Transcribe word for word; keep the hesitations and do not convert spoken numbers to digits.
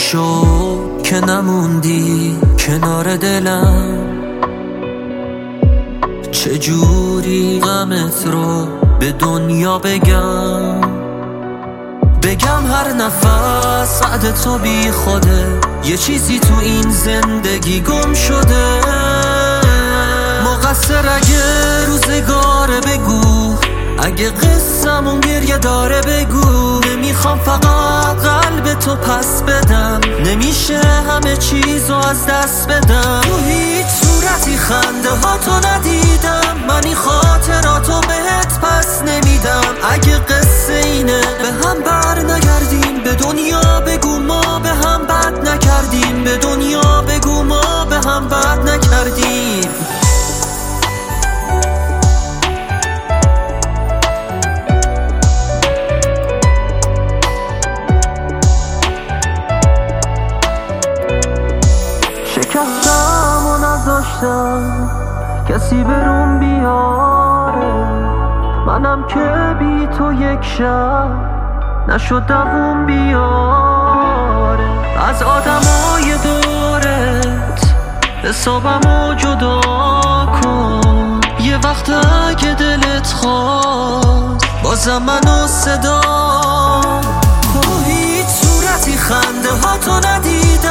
شد که نموندی کنار دلم، چجوری غمت رو به دنیا بگم بگم هر نفس بعد تو بی خوده، یه چیزی تو این زندگی گم شده. مقصر اگه روزگاره بگو، اگه قصه‌مون گریه داره بگو. نمیخوام فقط قلب تو پس بدم، نمیشه همه چیزو از دست بدم. تو هیچ صورتی خنده ها تو ندیدم، من این خاطراتو بهت پس نمیدم. اگه قصه اینه به هم بر نگردیم، به دنیا بگو ما به هم بد نکردیم. به دنیا بگو ما به هم بد نکردیم. شکستم و نذاشتم کسی بروم بیاره، منم که بی تو یک شب نشد دووم بیاره. از آدمای دورت حسابمو جدا کن، یه وقت اگه دلت خواست بازم منو صدا کن. هیچ صورتی خنده ها تو ندید،